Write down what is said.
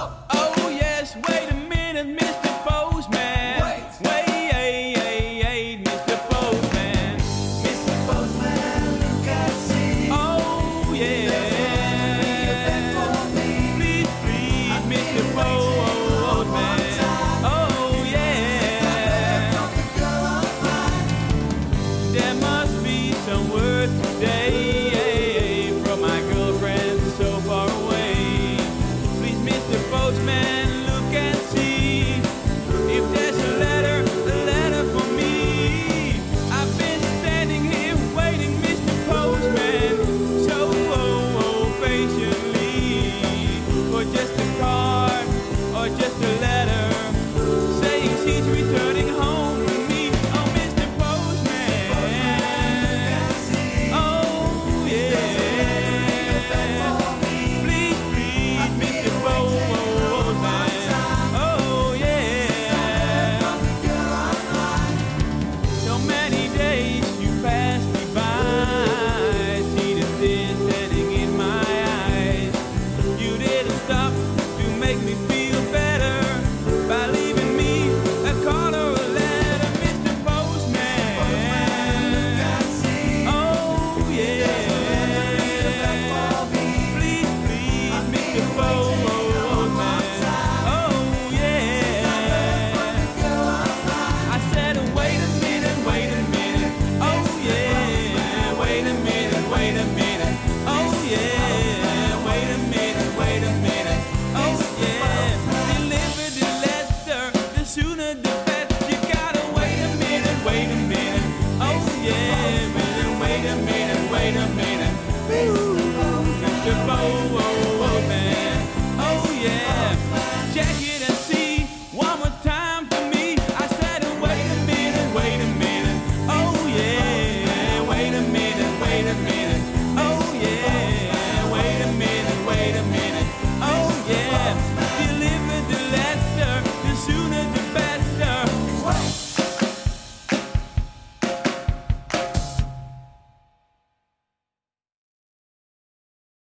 Oh yes, wait a minute, Mr. Postman. Wait, Mr. Postman. Mr. Postman, look and see. Oh yeah. Please, Mr. Postman. Oh yeah. There must be some word today from my girlfriend so far away. Please, Mr. Postman, look and see if there's a letter for me. I've been standing here waiting, Mr. Postman, so patiently for just a card or just a letter saying she's returning home to me. Oh, Mr. Postman. Oh, yeah. Please, Mr. Postman. Oh, yeah. So many days you passed me by, see the tears standing in my eyes. You didn't stop to make me feel